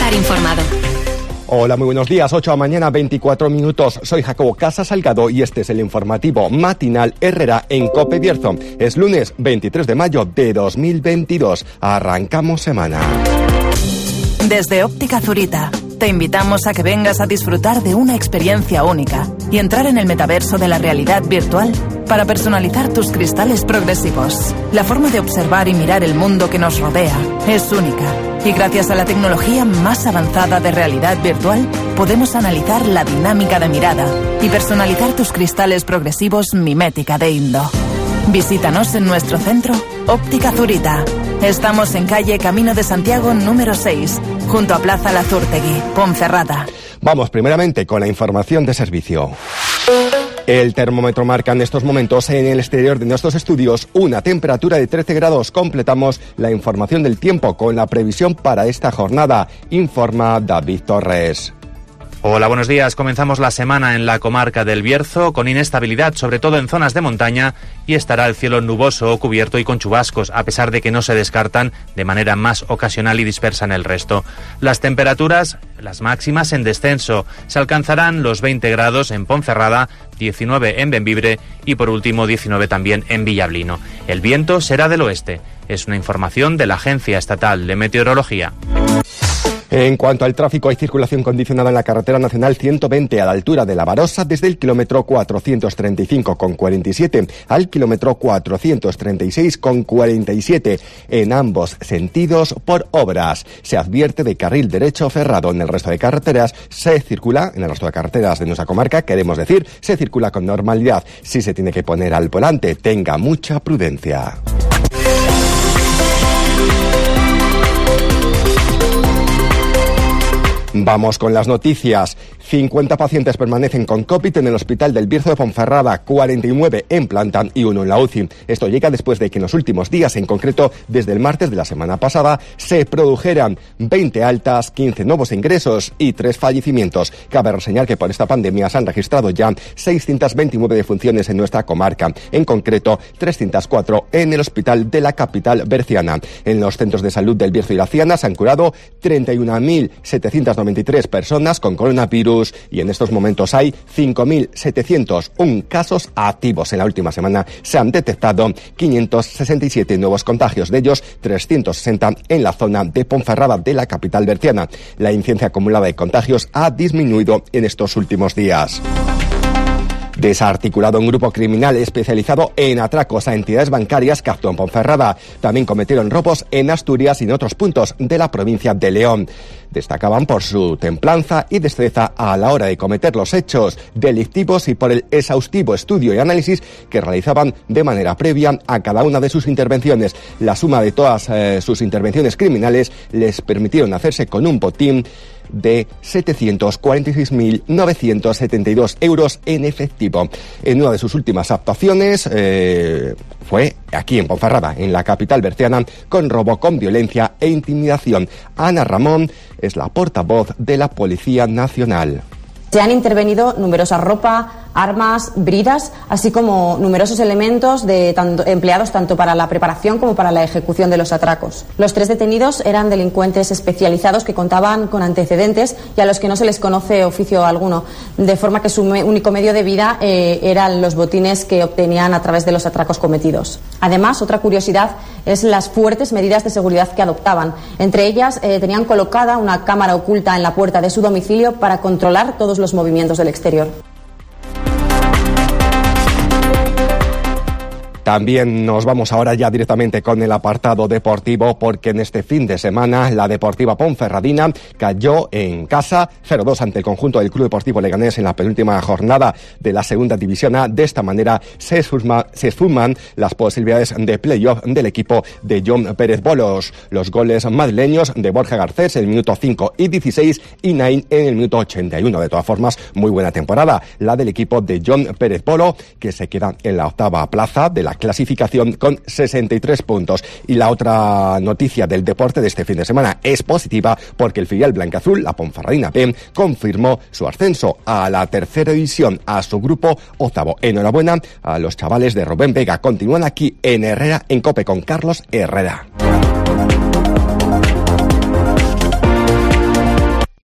estar informado. Hola, muy buenos días. 8 de la mañana, 24 minutos. Soy Jacobo Casas Salgado y este es el informativo matinal Herrera en COPE Bierzo. Es lunes 23 de mayo de 2022. Arrancamos semana. Desde Óptica Zurita, te invitamos a que vengas a disfrutar de una experiencia única y entrar en el metaverso de la realidad virtual para personalizar tus cristales progresivos. La forma de observar y mirar el mundo que nos rodea es única y gracias a la tecnología más avanzada de realidad virtual podemos analizar la dinámica de mirada y personalizar tus cristales progresivos Mimética de Indo. Visítanos en nuestro centro Óptica Zurita. Estamos en calle Camino de Santiago número 6, junto a Plaza Lazurtegui, Ponferrada. Vamos primeramente con la información de servicio. El termómetro marca en estos momentos en el exterior de nuestros estudios una temperatura de 13 grados. Completamos la información del tiempo con la previsión para esta jornada, informa David Torres. Hola, buenos días. Comenzamos la semana en la comarca del Bierzo con inestabilidad, sobre todo en zonas de montaña, y estará el cielo nuboso o cubierto y con chubascos, a pesar de que no se descartan de manera más ocasional y dispersa en el resto. Las temperaturas, las máximas en descenso, se alcanzarán los 20 grados en Ponferrada, 19 en Bembibre y por último 19 también en Villablino. El viento será del oeste. Es una información de la Agencia Estatal de Meteorología. En cuanto al tráfico, hay circulación condicionada en la carretera nacional 120 a la altura de La Barosa desde el kilómetro 435,47 al kilómetro 436,47 en ambos sentidos por obras. Se advierte de carril derecho cerrado. En el resto de carreteras se circula, en el resto de carreteras de nuestra comarca, queremos decir, se circula con normalidad. Si se tiene que poner al volante, tenga mucha prudencia. Vamos con las noticias. 50 pacientes permanecen con COVID en el Hospital del Bierzo de Ponferrada, 49 en planta y 1 en la UCI. Esto llega después de que en los últimos días, en concreto desde el martes de la semana pasada, se produjeran 20 altas, 15 nuevos ingresos y 3 fallecimientos. Cabe reseñar que por esta pandemia se han registrado ya 629 defunciones en nuestra comarca, en concreto 304 en el Hospital de la capital berciana. En los centros de salud del Bierzo y la Ciana se han curado 31.793 personas con coronavirus y en estos momentos hay 5.701 casos activos. En la última semana se han detectado 567 nuevos contagios, de ellos 360 en la zona de Ponferrada de la capital berciana. La incidencia acumulada de contagios ha disminuido en estos últimos días. Desarticulado un grupo criminal especializado en atracos a entidades bancarias que actuó en Ponferrada. También cometieron robos en Asturias y en otros puntos de la provincia de León. Destacaban por su templanza y destreza a la hora de cometer los hechos delictivos y por el exhaustivo estudio y análisis que realizaban de manera previa a cada una de sus intervenciones. La suma de todas sus intervenciones criminales les permitieron hacerse con un botín de 746.972 euros en efectivo. En una de sus últimas actuaciones fue aquí en Ponferrada, en la capital berciana, con robo con violencia e intimidación. Ana Ramón es la portavoz de la Policía Nacional. Se han intervenido numerosas ropa, armas, bridas, así como numerosos elementos empleados tanto para la preparación como para la ejecución de los atracos. Los 3 detenidos eran delincuentes especializados que contaban con antecedentes y a los que no se les conoce oficio alguno, de forma que su único medio de vida eran los botines que obtenían a través de los atracos cometidos. Además, otra curiosidad es las fuertes medidas de seguridad que adoptaban. Entre ellas, tenían colocada una cámara oculta en la puerta de su domicilio para controlar todos los movimientos del exterior. También nos vamos ahora ya directamente con el apartado deportivo, porque en este fin de semana la Deportiva Ponferradina cayó en casa 0-2 ante el conjunto del Club Deportivo Leganés en la penúltima jornada de la Segunda División A. De esta manera se esfuman las posibilidades de playoff del equipo de John Pérez Bolos. Los goles madrileños de Borja Garcés en el minuto 5 y 16 y Nain en el minuto 81. De todas formas, muy buena temporada la del equipo de John Pérez Bolo, que se queda en la 8ª plaza de la clasificación con 63 puntos. Y la otra noticia del deporte de este fin de semana es positiva, porque el filial blancaazul, la Ponferradina B, confirmó su ascenso a la 3ª división, a su grupo 8º. Enhorabuena a los chavales de Rubén Vega. Continúan aquí en Herrera en COPE con Carlos Herrera.